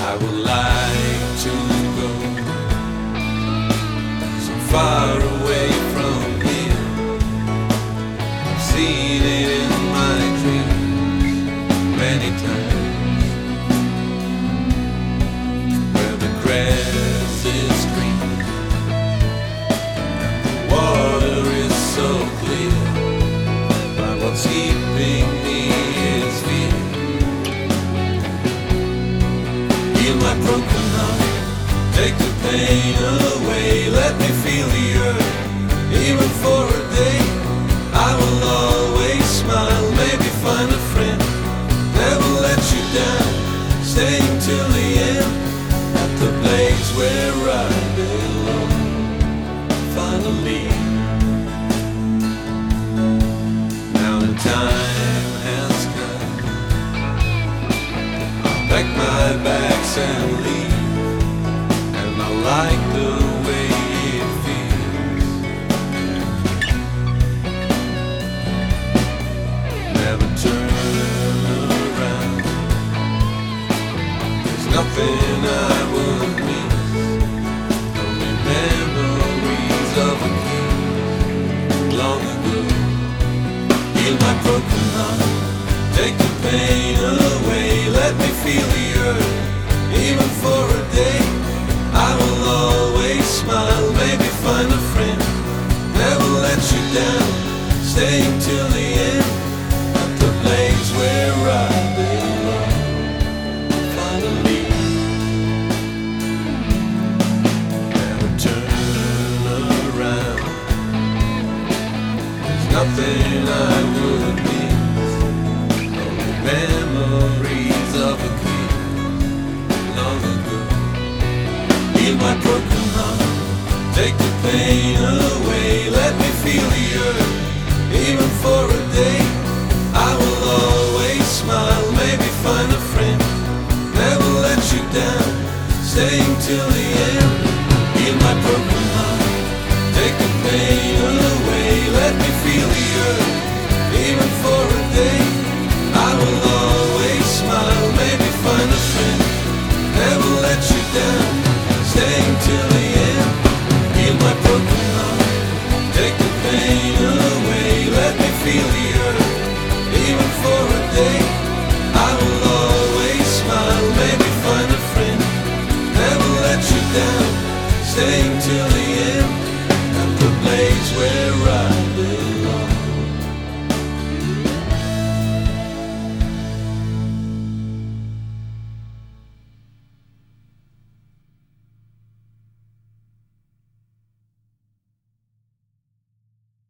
I would like to go so far away from here. I've seen it in my dreams many times, where the grass is green and the water is so clear, but what's keeping me is fear. Heal my broken heart, take the pain away, let me feel the earth, even for a day. I will always smile, maybe find a friend, never let you down, staying till the end, at the place where I belong. Finally, now the time has come, I'll pack my bags and leave, and I like the way it feels. Never turn around, there's nothing I would miss, only memories of a kiss long ago. Heal my broken heart, take the pain away, let me feel the earth, even for a day. I will always smile, maybe find a friend, never let you down, staying till the end, at the place where I belong. Finally, never turn around, there's nothing I would miss, only memories of a kiss long ago. Heal my broken heart, take the pain away, let me feel the earth, even for a day. I will always smile, maybe find a friend, never let you down, staying till the end.